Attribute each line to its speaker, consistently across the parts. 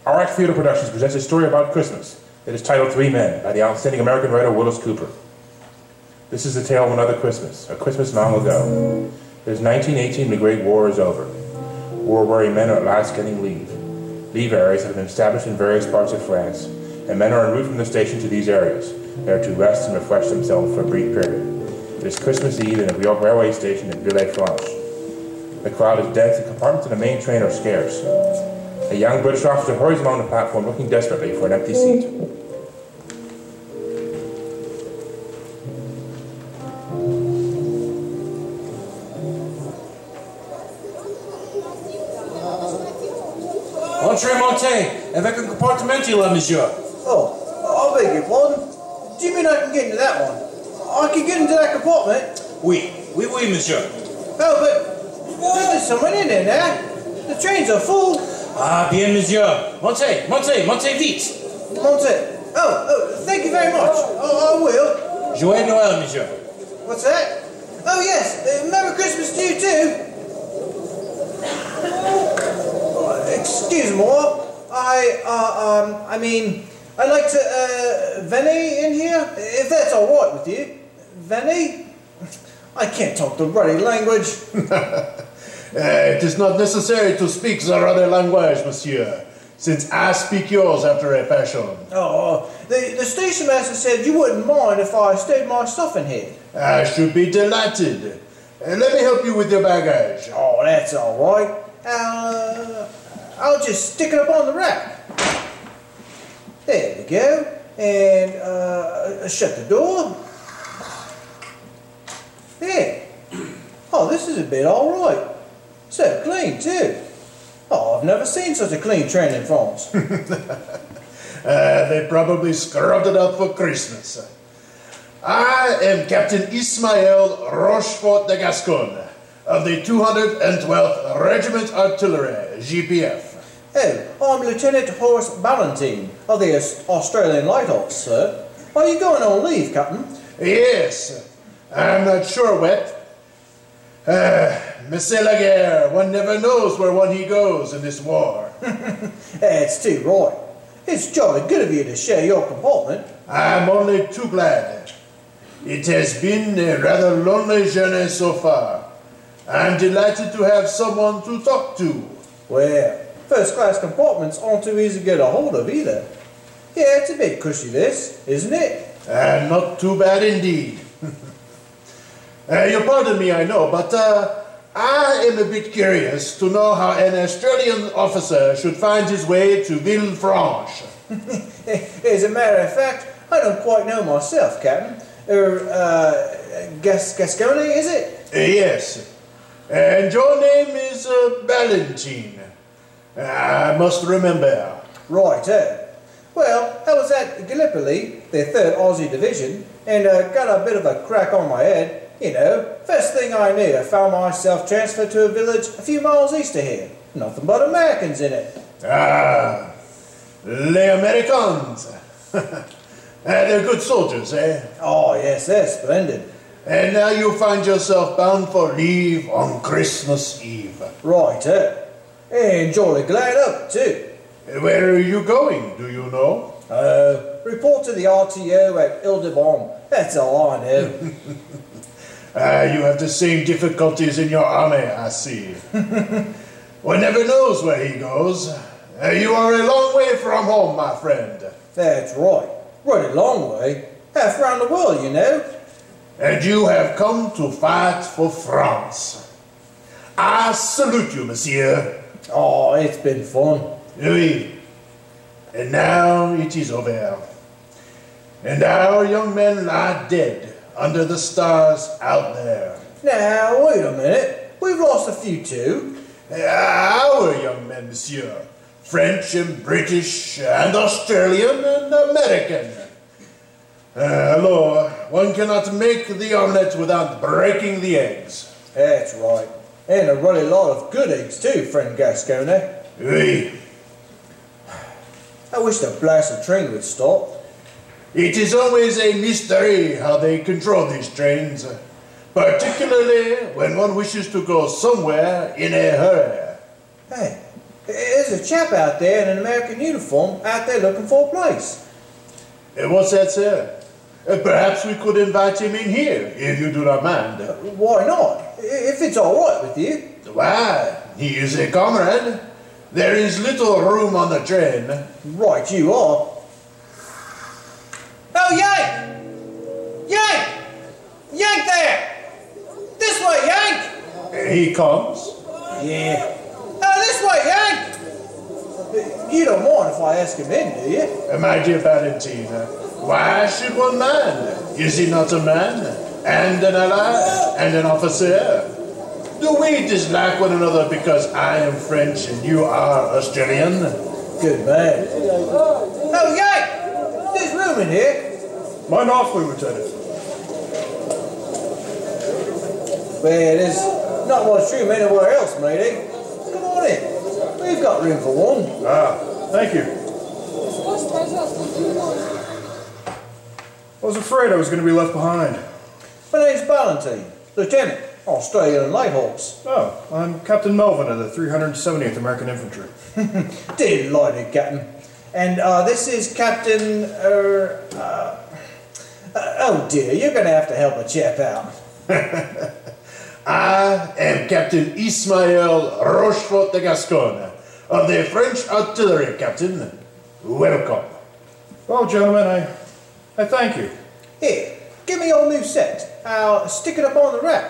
Speaker 1: RX Theater Productions presents a story about Christmas. It is titled Three Men by the outstanding American writer Willis Cooper. This is the tale of another Christmas, a Christmas long ago. It is 1918, the Great War is over. War weary men are at last getting leave. Leave areas have been established in various parts of France, and men are en route from the station to these areas. They are to rest and refresh themselves for a brief period. It is Christmas Eve in a railway station in Villefranche. The crowd is dense and compartments in the main train are scarce. A young British officer hurries along the platform looking desperately for an empty seat.
Speaker 2: Entrez montez, avec un compartimentula, monsieur.
Speaker 3: Oh, I beg your pardon. Do you mean I can get into that one? I can get into that compartment?
Speaker 2: Oui, monsieur.
Speaker 3: Oh, but there's someone in there now. The trains are full.
Speaker 2: Ah, bien, monsieur. Montez vite.
Speaker 3: Montez. Oh, thank you very much. I will.
Speaker 2: Joyeux Noël, monsieur.
Speaker 3: What's that? Oh, yes. Merry Christmas to you, too. Excuse me, I'd like to, Venny in here, if that's all right with you. Venny? I can't talk the ruddy language.
Speaker 4: It is not necessary to speak the other language, monsieur, since I speak yours after a fashion.
Speaker 3: Oh, the station master said you wouldn't mind if I stowed my stuff in here.
Speaker 4: I should be delighted. Let me help you with your baggage.
Speaker 3: Oh, that's all right. I'll just stick it up on the rack. There we go. And shut the door. There. Oh, this is a bit all right. So clean, too. Oh, I've never seen such a clean train in France.
Speaker 4: They probably scrubbed it up for Christmas. I am Captain Ismael Rochefort de Gascon of the 212th Regiment Artillery, GPF.
Speaker 3: Oh, I'm Lieutenant Horace Ballantyne of the Australian Light Horse, sir. Are you going on leave, Captain?
Speaker 4: Yes. I'm not sure what. Monsieur Laguerre, one never knows where one he goes in this war.
Speaker 3: That's too right. It's jolly good of you to share your compartment.
Speaker 4: I'm only too glad. It has been a rather lonely journey so far. I'm delighted to have someone to talk to.
Speaker 3: Well, first-class compartments aren't too easy to get a hold of either. Yeah, it's a bit cushy, this, isn't it?
Speaker 4: Not too bad indeed. You pardon me, I know, but I am a bit curious to know how an Australian officer should find his way to Villefranche.
Speaker 3: As a matter of fact, I don't quite know myself, Captain. Gascony, is it?
Speaker 4: Yes. And your name is Ballantyne. I must remember.
Speaker 3: Right, Well, I was at Gallipoli, the 3rd Aussie Division, and got a bit of a crack on my head. You know, first thing I knew, I found myself transferred to a village a few miles east of here. Nothing but Americans in it.
Speaker 4: Ah, les Americans. They're good soldiers, eh?
Speaker 3: Oh, yes, they're splendid.
Speaker 4: And now you find yourself bound for leave on Christmas Eve.
Speaker 3: Right, and jolly glad up, too.
Speaker 4: Where are you going, do you know?
Speaker 3: Report to the RTO at Ile-de-Baum. That's all I know.
Speaker 4: You have the same difficulties in your army, I see. One never knows where he goes. You are a long way from home, my friend.
Speaker 3: That's right. Right a long way. Half round the world, you know.
Speaker 4: And you have come to fight for France. I salute you, monsieur.
Speaker 3: Oh, it's been fun.
Speaker 4: Oui. And now it is over. And our young men lie dead under the stars out there.
Speaker 3: Now, wait a minute. We've lost a few too.
Speaker 4: Our young men, monsieur. French and British and Australian and American. Lord, one cannot make the omelette without breaking the eggs.
Speaker 3: That's right. And a really lot of good eggs too, friend Gascony.
Speaker 4: Oui.
Speaker 3: I wish the blasted train would stop.
Speaker 4: It is always a mystery how they control these trains, particularly when one wishes to go somewhere in a hurry.
Speaker 3: Hey, is there's a chap out there in an American uniform out there looking for a place.
Speaker 4: What's that, sir? Perhaps we could invite him in here, if you do not mind.
Speaker 3: Why not? If it's all right with you.
Speaker 4: Why, he is a comrade. There is little room on the train.
Speaker 3: Right you are. Oh, Yank! Yank! Yank there! This way, Yank!
Speaker 4: He comes.
Speaker 3: Yeah. Oh, this way, Yank! You don't mind if I ask him in, do you?
Speaker 4: My dear Valentine, why should one mind? Is he not a man? And an ally? And an officer? Do we dislike one another because I am French and you are Australian?
Speaker 3: Good man. Oh, Yank! There's room in here.
Speaker 5: Mind awfully, Lieutenant.
Speaker 3: Well, there's not much room anywhere else, matey. Come on in. We've got room for one.
Speaker 5: Ah, thank you. I was afraid I was going to be left behind.
Speaker 3: My name's Valentine, Lieutenant, Australian Light Horse.
Speaker 5: Oh, I'm Captain Melvin of the 370th American Infantry.
Speaker 3: Delighted, Captain. And this is Captain, oh dear, you're going to have to help a chap out.
Speaker 4: I am Captain Ismael Rochefort de Gascon of the French Artillery, Captain. Welcome.
Speaker 5: Well, gentlemen, I thank you.
Speaker 3: Here, give me your new set. I'll stick it up on the rack.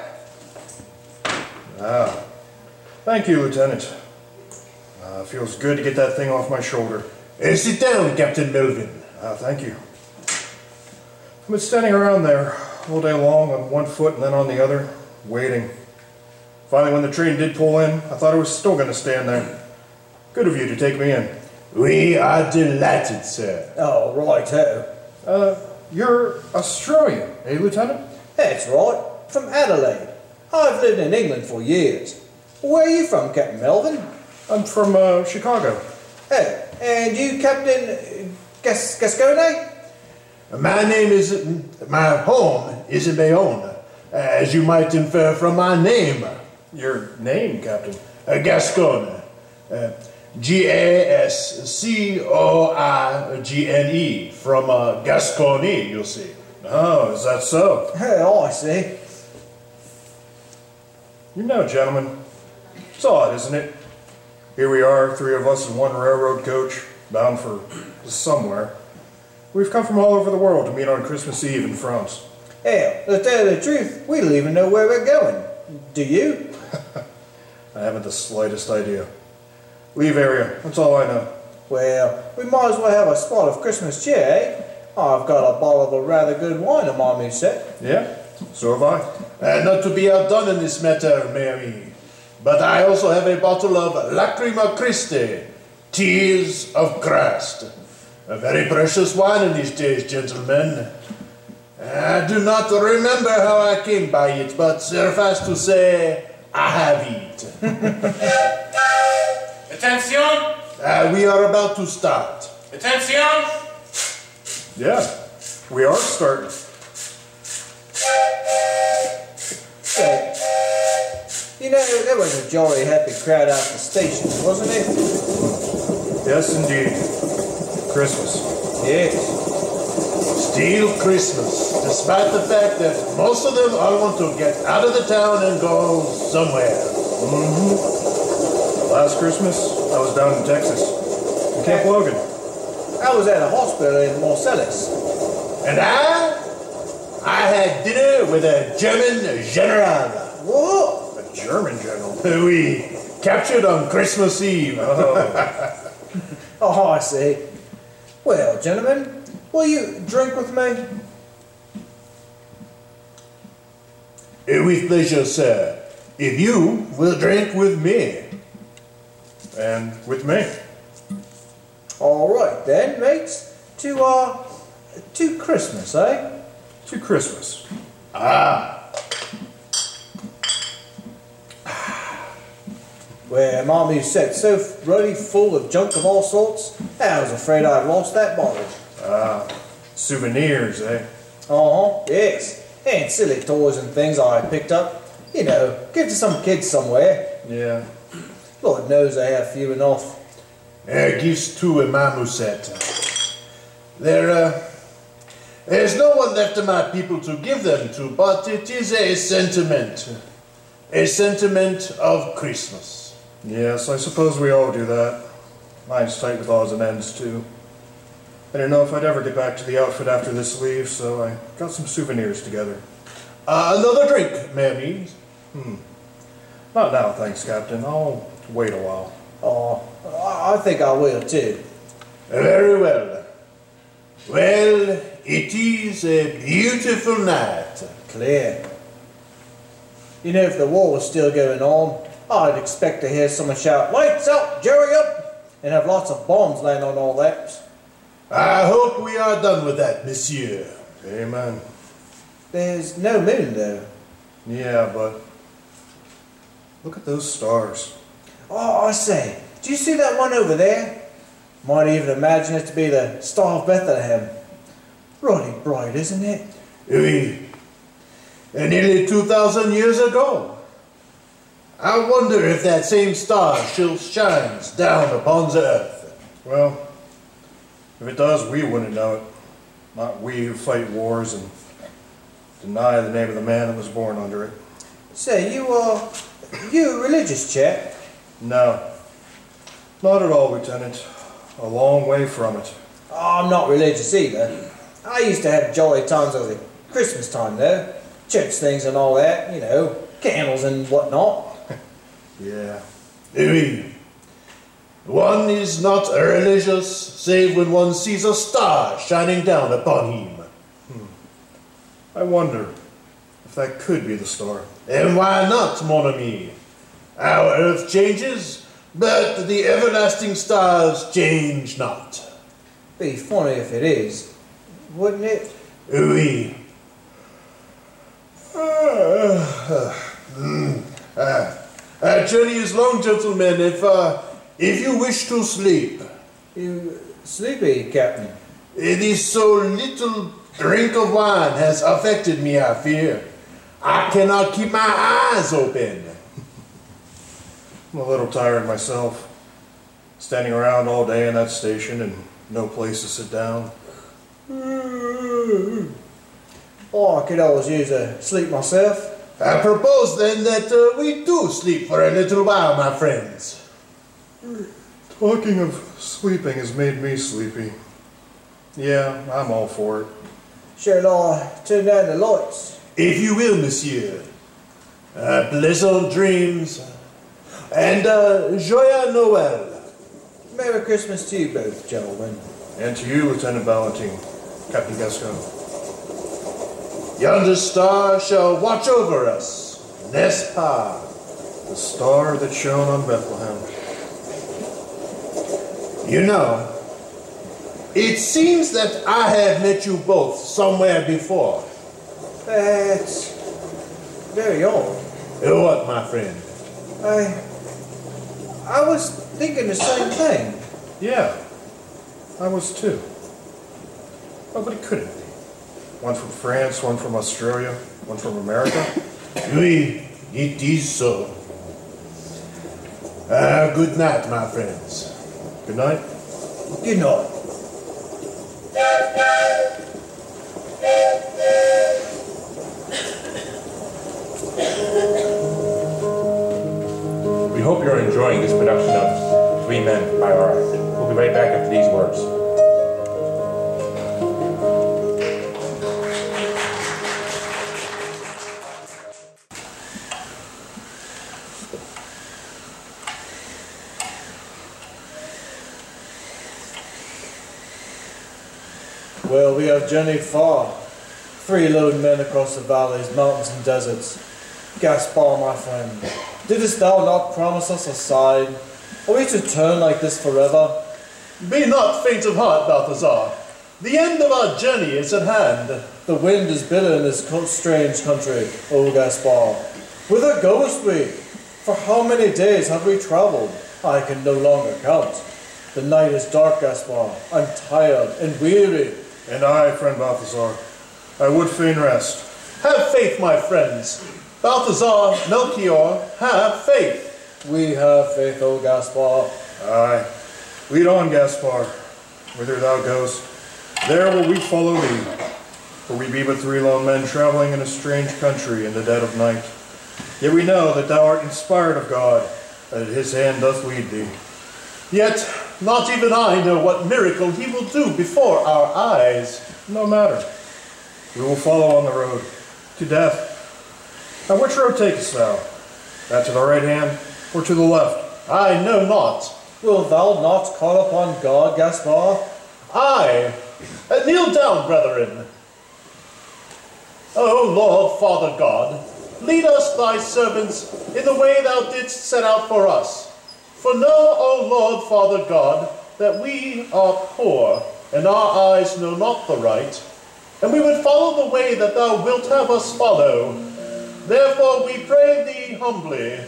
Speaker 5: Ah, thank you, Lieutenant. Feels good to get that thing off my shoulder.
Speaker 4: Sit down, Captain Melvin.
Speaker 5: Thank you. I've been standing around there all day long on one foot and then on the other, waiting. Finally, when the train did pull in, I thought I was still going to stand there. Good of you to take me in.
Speaker 4: We are delighted, sir.
Speaker 3: Oh, righto.
Speaker 5: You're Australian, eh, Lieutenant?
Speaker 3: That's right, from Adelaide. I've lived in England for years. Where are you from, Captain Melvin?
Speaker 5: I'm from Chicago.
Speaker 3: Oh, and you, Captain Gascone?
Speaker 4: My home is in Bayonne, as you might infer from my name.
Speaker 5: Your name, Captain?
Speaker 4: Gascon. Gascoigne, from Gascony, you'll see.
Speaker 5: Oh, is that so?
Speaker 3: Oh, I see.
Speaker 5: You know, gentlemen, it's odd, isn't it? Here we are, three of us in one railroad coach, bound for somewhere. We've come from all over the world to meet on Christmas Eve in France.
Speaker 3: Hell, to tell you the truth, we don't even know where we're going. Do you?
Speaker 5: I haven't the slightest idea. Leave area, that's all I know.
Speaker 3: Well, we might as well have a spot of Christmas cheer, eh? I've got a bottle of a rather good wine on my new set.
Speaker 5: Yeah, so have I.
Speaker 4: Not to be outdone in this matter, Mary, but I also have a bottle of Lacrima Christi, Tears of Christ. A very precious wine in these days, gentlemen. I do not remember how I came by it, but suffice to say, I have it.
Speaker 2: Attention!
Speaker 4: We are about to start.
Speaker 2: Attention!
Speaker 5: Yeah, we are starting.
Speaker 3: Say, you know, there was a jolly happy crowd out the station, wasn't it?
Speaker 5: Yes, indeed. Christmas.
Speaker 3: Yes.
Speaker 4: Still Christmas, despite the fact that most of them all want to get out of the town and go somewhere.
Speaker 5: Last Christmas, I was down in Texas, in Camp Logan.
Speaker 3: I was at a hospital in Marcellus.
Speaker 4: And I had dinner with a German general.
Speaker 3: Whoa!
Speaker 5: A German general.
Speaker 4: We captured on Christmas Eve.
Speaker 3: Oh, I see. Well, gentlemen, will you drink with me?
Speaker 4: With pleasure, sir. If you will drink with me.
Speaker 5: And with me.
Speaker 3: All right then, mates. To Christmas, eh?
Speaker 5: To Christmas.
Speaker 3: Well, my new set's so ruddy full of junk of all sorts, I was afraid I'd lost that bottle.
Speaker 5: Souvenirs, eh?
Speaker 3: Yes. And silly toys and things I picked up. You know, give to some kids somewhere.
Speaker 5: Yeah.
Speaker 3: Lord knows I have few enough.
Speaker 4: gives to a marmoset. There's no one left of my people to give them to, but it is a sentiment of Christmas.
Speaker 5: Yes, I suppose we all do that. Mine's tight with odds and ends, too. I didn't know if I'd ever get back to the outfit after this leave, so I got some souvenirs together.
Speaker 4: Another drink, mammy.
Speaker 5: Not now, thanks, Captain. I'll wait a while.
Speaker 3: Oh, I think I will too.
Speaker 4: Very well. Well, it is a beautiful night.
Speaker 3: Clear. You know, if the war was still going on, I'd expect to hear someone shout, "Lights out, Jerry up!" and have lots of bombs land on all that.
Speaker 4: I hope we are done with that, monsieur.
Speaker 5: Amen.
Speaker 3: There's no moon, though.
Speaker 5: Yeah, but look at those stars.
Speaker 3: Oh, I say, do you see that one over there? Might even imagine it to be the Star of Bethlehem. Really bright, isn't it?
Speaker 4: Oui. Nearly 2,000 years ago. I wonder if that same star still shines down upon the earth.
Speaker 5: Well, if it does, we wouldn't know it. Not we who fight wars and deny the name of the man that was born under it.
Speaker 3: Say, you a religious chap?
Speaker 5: No, not at all, Lieutenant. A long way from it.
Speaker 3: Oh, I'm not religious either. I used to have jolly times over Christmas time, though. Church things and all that, you know, candles and whatnot.
Speaker 5: Yeah.
Speaker 4: Oui. One is not religious save when one sees a star shining down upon him.
Speaker 5: I wonder if that could be the star.
Speaker 4: And why not, mon ami? Our earth changes, but the everlasting stars change not.
Speaker 3: Be funny if it is, wouldn't it?
Speaker 4: Oui. Journey is long, gentlemen. If you wish to sleep.
Speaker 3: You sleepy, Captain?
Speaker 4: It is so little drink of wine has affected me, I fear. I cannot keep my eyes open.
Speaker 5: I'm a little tired myself. Standing around all day in that station and no place to sit down.
Speaker 3: Oh, I could always use a sleep myself.
Speaker 4: I propose then that we do sleep for a little while, my friends.
Speaker 5: Talking of sleeping has made me sleepy. Yeah, I'm all for it.
Speaker 3: Shall I turn down the lights?
Speaker 4: If you will, monsieur. Pleasant dreams. And Joyeux Noël.
Speaker 3: Merry Christmas to you both, gentlemen.
Speaker 5: And to you, Lieutenant Valentine, Captain Gascon.
Speaker 4: Yonder star shall watch over us, n'est-ce pas?
Speaker 5: The star that shone on Bethlehem.
Speaker 4: You know, it seems that I have met you both somewhere before.
Speaker 3: That's very odd.
Speaker 4: What, my friend?
Speaker 3: I was thinking the same thing.
Speaker 5: Yeah, I was too. Oh, but it couldn't be. One from France, one from Australia, one from America.
Speaker 4: Oui, it is so. Good night, my friends.
Speaker 5: Good night.
Speaker 3: Good night.
Speaker 1: We hope you're enjoying this production of Three Men by our outfit. We'll be right back after these words.
Speaker 3: Well, we have journeyed far. 3 lone men across the valleys, mountains, and deserts. Gaspar, my friend, didst thou not promise us a sign? Are we to turn like this forever?
Speaker 4: Be not faint of heart, Balthazar. The end of our journey is at hand.
Speaker 3: The wind is bitter in this strange country, O Gaspar. Whither goest we? For how many days have we travelled? I can no longer count. The night is dark, Gaspar. I'm tired and weary.
Speaker 5: And I, friend Balthazar, I would fain rest.
Speaker 4: Have faith, my friends. Balthazar, Melchior, have faith.
Speaker 3: We have faith, O Gaspar.
Speaker 5: Aye, Lead on, Gaspar, whither thou goest. There will we follow thee, for we be but three lone men traveling in a strange country in the dead of night. Yet we know that thou art inspired of God, that his hand doth lead thee.
Speaker 4: Yet not even I know what miracle he will do before our eyes.
Speaker 5: No matter. We will follow on the road to death. Now which road takest thou? That to the right hand or to the left?
Speaker 4: I know not.
Speaker 3: Wilt thou not call upon God, Gaspar?
Speaker 4: Aye. Kneel down, brethren. O Lord, Father God, lead us, thy servants, in the way thou didst set out for us. For know, O Lord, Father God, that we are poor, and our eyes know not the right, and we would follow the way that thou wilt have us follow. Therefore we pray thee humbly.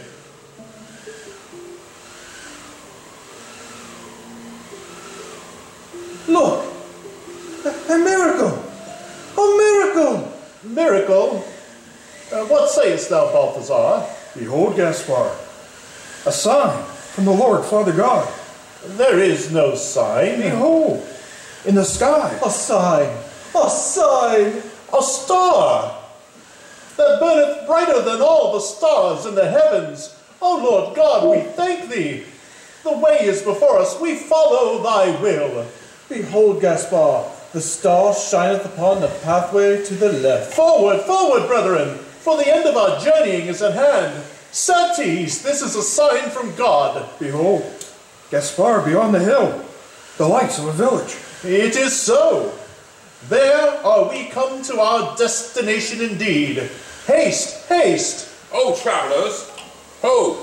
Speaker 3: Look! A miracle! A miracle!
Speaker 4: Miracle? What sayest thou, Balthazar?
Speaker 5: Behold, Gaspar, a sign from the Lord, Father God.
Speaker 4: There is no sign.
Speaker 5: Behold, in the sky.
Speaker 3: A sign! A sign!
Speaker 4: A star that burneth brighter than all the stars in the heavens. O Lord God, we thank thee. The way is before us. We follow thy will.
Speaker 3: Behold, Gaspar, the star shineth upon the pathway to the left.
Speaker 4: Forward, forward, brethren, for the end of our journeying is at hand. Certes, this is a sign from God.
Speaker 5: Behold, Gaspar, beyond the hill, the lights of a village.
Speaker 4: It is so. There are we come to our destination indeed. Haste, haste.
Speaker 1: Oh, travelers! Ho!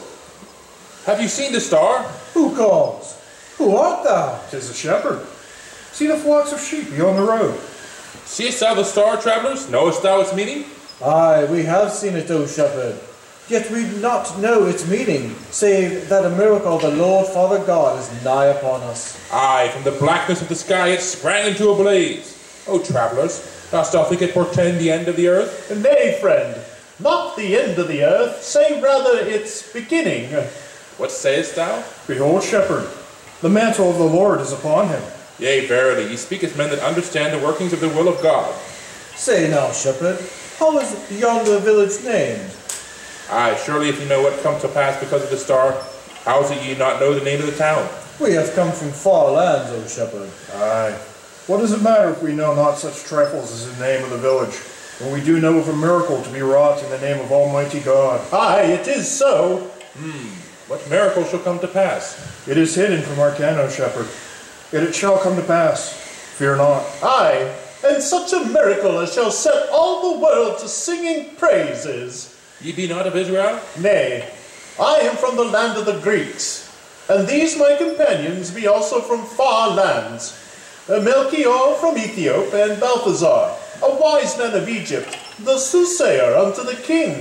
Speaker 1: Have you seen the star?
Speaker 3: Who calls? Who art thou?
Speaker 5: 'Tis a shepherd. See the flocks of sheep beyond the road.
Speaker 1: Seest thou the star, travelers? Knowest thou its meaning?
Speaker 3: Aye, we have seen it, O shepherd. Yet we do not know its meaning, save that a miracle of the Lord Father God is nigh upon us.
Speaker 1: Aye, from the blackness of the sky it sprang into a blaze. O travelers, dost thou think it portend the end of the earth?
Speaker 4: Nay, friend, not the end of the earth, say rather its beginning.
Speaker 1: What sayest thou?
Speaker 5: Behold, shepherd, the mantle of the Lord is upon him.
Speaker 1: Yea, verily, ye speak as men that understand the workings of the will of God.
Speaker 3: Say now, shepherd, how is yonder village named?
Speaker 1: Aye, surely if ye know what come to pass because of the star, how is it ye not know the name of the town?
Speaker 3: We have come from far lands, O shepherd.
Speaker 5: Aye. What does it matter if we know not such trifles as the name of the village, when we do know of a miracle to be wrought in the name of Almighty God?
Speaker 4: Aye, it is so.
Speaker 1: What miracle shall come to pass?
Speaker 5: It is hidden from our ken, O shepherd, yet it shall come to pass. Fear not.
Speaker 4: Aye, and such a miracle as shall set all the world to singing praises.
Speaker 1: Ye be not of Israel?
Speaker 4: Nay, I am from the land of the Greeks, and these my companions be also from far lands. Melchior from Ethiopia, and Balthazar, a wise man of Egypt, the soothsayer unto the king.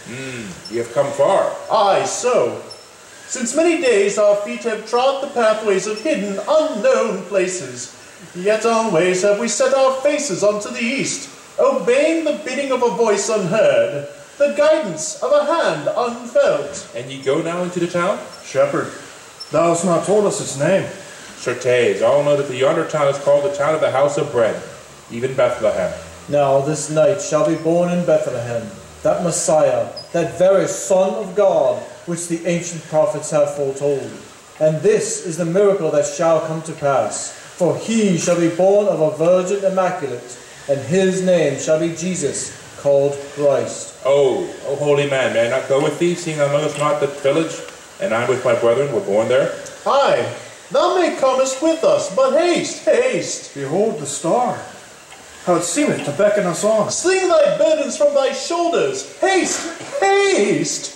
Speaker 1: Ye have come far.
Speaker 4: Aye, so. Since many days our feet have trod the pathways of hidden, unknown places, yet always have we set our faces unto the east, obeying the bidding of a voice unheard, the guidance of a hand unfelt.
Speaker 1: And ye go now into the town?
Speaker 5: Shepherd, thou hast not told us its name.
Speaker 1: Certes, all know that the yonder town is called the town of the house of bread, even Bethlehem.
Speaker 3: Now this night shall be born in Bethlehem that Messiah, that very Son of God, which the ancient prophets have foretold. And this is the miracle that shall come to pass. For he shall be born of a virgin immaculate, and his name shall be Jesus, called Christ.
Speaker 1: Oh, holy man, may I not go with thee, seeing thou knowest not that village, and I with my brethren were born there?
Speaker 4: Aye, thou may comest with us, but haste, haste.
Speaker 5: Behold the star, how it seemeth to beckon us on.
Speaker 4: Sling thy burdens from thy shoulders. Haste, haste.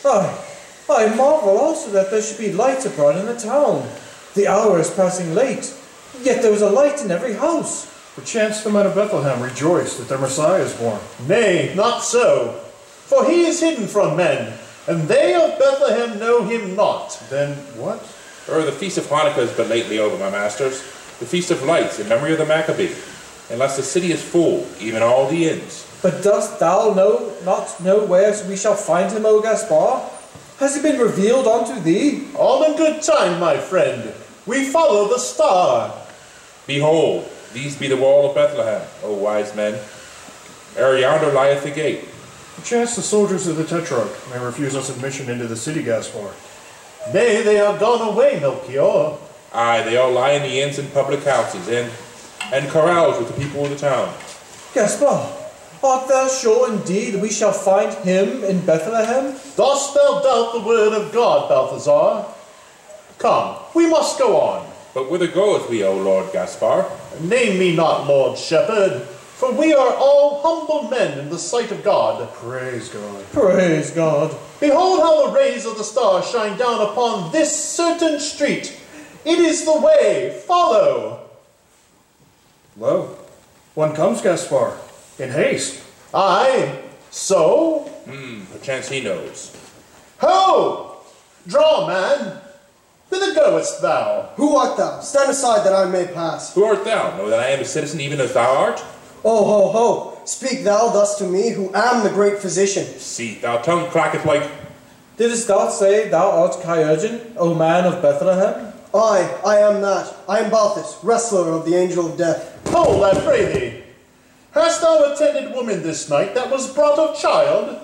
Speaker 3: I marvel also that there should be lights abroad in the town. The hour is passing late, yet there is a light in every house.
Speaker 5: Perchance the men of Bethlehem rejoice that their Messiah is born.
Speaker 4: Nay, not so. For he is hidden from men, and they of Bethlehem know him not.
Speaker 5: Then what?
Speaker 1: The feast of Hanukkah is but lately over, my masters. The feast of lights, in memory of the Maccabee. Unless the city is full, even all the inns.
Speaker 3: But dost thou not know where we shall find him, O Gaspar? Has he been revealed unto thee?
Speaker 4: All in good time, my friend. We follow the star.
Speaker 1: Behold, these be the wall of Bethlehem, O wise men. Ere yonder lieth the gate.
Speaker 5: Perchance the soldiers of the Tetrarch may refuse us admission into the city, Gaspar.
Speaker 4: Nay, they are gone away, Melchior.
Speaker 1: Aye, they all lie in the inns and public houses, and carouse with the people of the town.
Speaker 3: Gaspar, art thou sure indeed we shall find him in Bethlehem?
Speaker 4: Dost thou doubt the word of God, Balthazar? Come, we must go on.
Speaker 1: But whither goeth we, O Lord Gaspar?
Speaker 4: Name me not Lord Shepherd, for we are all humble men in the sight of God.
Speaker 5: Praise God.
Speaker 3: Praise God.
Speaker 4: Behold how the rays of the star shine down upon this certain street. It is the way. Follow.
Speaker 5: Lo, one comes, Gaspar, in haste.
Speaker 4: Aye, so?
Speaker 1: Perchance he knows.
Speaker 4: Ho! Draw, man. Whither goest thou?
Speaker 6: Who art thou? Stand aside that I may pass.
Speaker 1: Who art thou? Know that I am a citizen even as thou art?
Speaker 6: Oh, ho, ho! Speak thou thus to me, who am the great physician.
Speaker 1: See, thou tongue cracketh like...
Speaker 3: Didst thou say thou art Chirurgeon, O man of Bethlehem?
Speaker 6: I am that. I am Balthus, wrestler of the angel of death.
Speaker 4: Hold, I pray thee. Hast thou attended woman this night that was brought of child?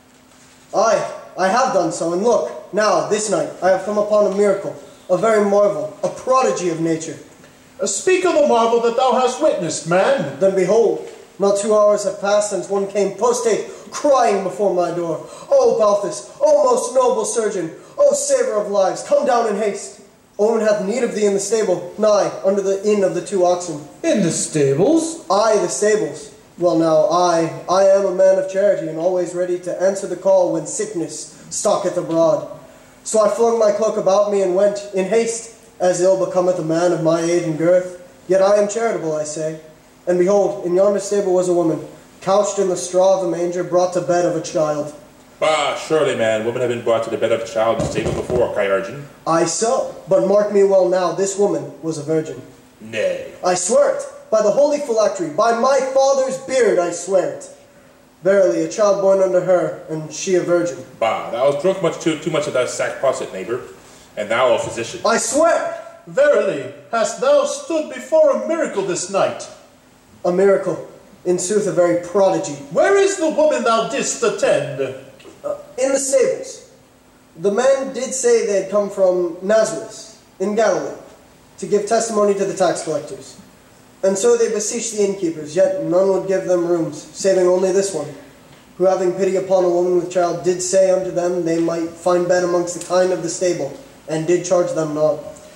Speaker 6: I have done so, and look, now, this night, I have come upon a miracle, a very marvel, a prodigy of nature.
Speaker 4: Speak of the marvel that thou hast witnessed, man.
Speaker 6: Then behold, not 2 hours have passed since one came post-haste, crying before my door. O Balthus, O most noble surgeon, O saver of lives, come down in haste. Owen hath need of thee in the stable, nigh, under the inn of the 2 oxen.
Speaker 3: In the stables?
Speaker 6: Aye, the stables. Well now, I am a man of charity, and always ready to answer the call when sickness stalketh abroad. So I flung my cloak about me and went in haste, as ill becometh a man of my age and girth. Yet I am charitable, I say. And behold, in yonder stable was a woman, couched in the straw of a manger, brought to bed of a child.
Speaker 1: Bah, surely, man, women have been brought to the bed of a child in the stable before, Chirurgeon.
Speaker 6: Aye so, but mark me well now, this woman was a virgin.
Speaker 1: Nay.
Speaker 6: I swear it, by the holy phylactery, by my father's beard I swear it. Verily, a child born unto her, and she a virgin.
Speaker 1: Bah, thou hast drunk too much of thy sack posset, neighbor, and thou a physician.
Speaker 6: I swear!
Speaker 4: Verily, hast thou stood before a miracle this night?
Speaker 6: A miracle, in sooth a very prodigy.
Speaker 4: Where is the woman thou didst attend?
Speaker 6: In the stables. The men did say they had come from Nazareth, in Galilee, to give testimony to the tax collectors. And so they beseeched the innkeepers, yet none would give them rooms, saving only this one, who having pity upon a woman with child, did say unto them they might find bed amongst the kine of the stable, and did charge them not.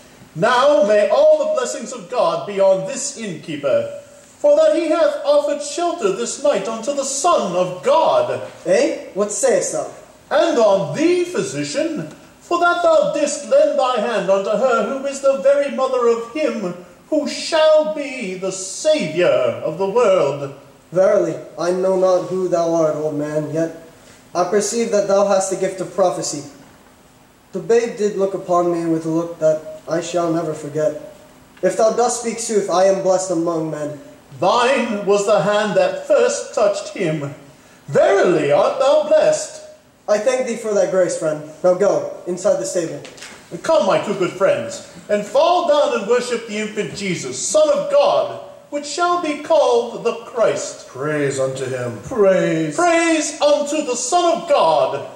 Speaker 4: Now may all the blessings of God be on this innkeeper, for that he hath offered shelter this night unto the Son of God.
Speaker 6: Eh? What sayest thou?
Speaker 4: And on thee, physician, for that thou didst lend thy hand unto her who is the very mother of him who shall be the Saviour of the world.
Speaker 6: Verily, I know not who thou art, old man, yet I perceive that thou hast the gift of prophecy. The babe did look upon me with a look that I shall never forget. If thou dost speak sooth, I am blessed among men.
Speaker 4: Thine was the hand that first touched him. Verily art thou blessed.
Speaker 6: I thank thee for thy grace, friend. Now go, inside the stable.
Speaker 4: Come, my two good friends, and fall down and worship the infant Jesus, Son of God, which shall be called the Christ.
Speaker 5: Praise unto him.
Speaker 3: Praise.
Speaker 4: Praise unto the Son of God.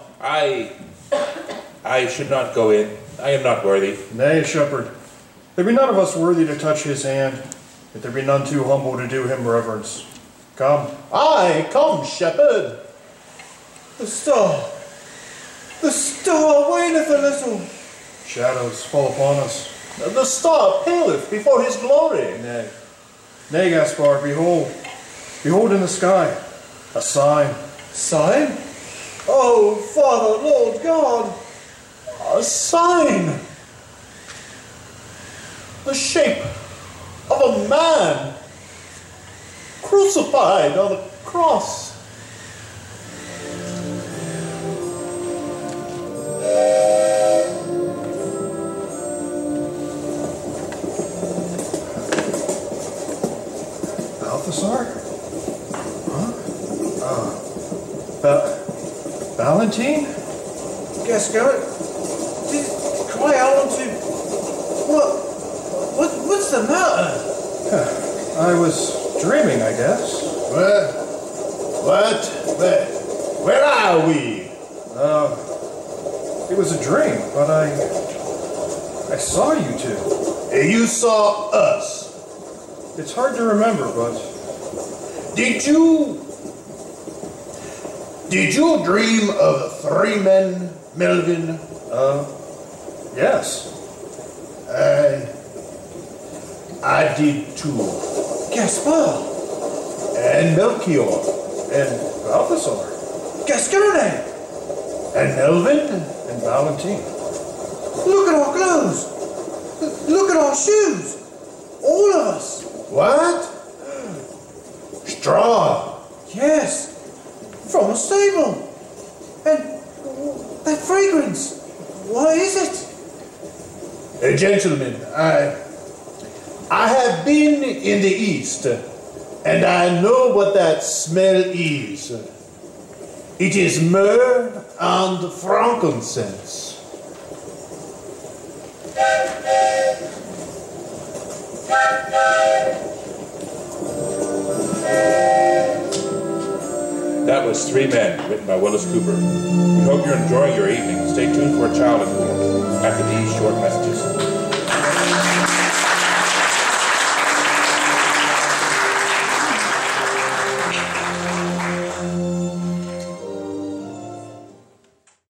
Speaker 1: I should not go in. I am not worthy.
Speaker 5: Nay, shepherd, there be none of us worthy to touch his hand, yet there be none too humble to do him reverence. Come.
Speaker 4: Aye, come, shepherd.
Speaker 3: The star. The star waneth a little.
Speaker 5: Shadows fall upon us.
Speaker 4: The star paleth before his glory.
Speaker 5: Nay. Nay, Gaspar, behold. Behold in the sky. A sign.
Speaker 3: Sign? Oh, Father, Lord God.
Speaker 4: A sign. The shape of a man crucified on a cross.
Speaker 5: Balthazar? Huh? Valentine?
Speaker 3: Gascoigne? Did cry out unto... What's the matter?
Speaker 5: I was dreaming, I guess.
Speaker 4: What? Where are we?
Speaker 5: It was a dream, but I saw you two.
Speaker 4: You saw us.
Speaker 5: It's hard to remember, but
Speaker 4: Did you dream of 3 men, Melvin?
Speaker 5: yes.
Speaker 4: I did too.
Speaker 3: Gaspar!
Speaker 4: And Melchior.
Speaker 5: And Balthasar.
Speaker 3: Gascone!
Speaker 4: And Melvin?
Speaker 5: And Valentine.
Speaker 3: Look at our clothes! Look at our shoes! All of us!
Speaker 4: What? Straw.
Speaker 3: Yes! From a stable! And that fragrance! What is it?
Speaker 4: Gentlemen, I have been in the East, and I know what that smell is. It is myrrh and frankincense.
Speaker 1: That was Three Men, written by Willis Cooper. We hope you're enjoying your evening. Stay tuned for a child at home after these short messages.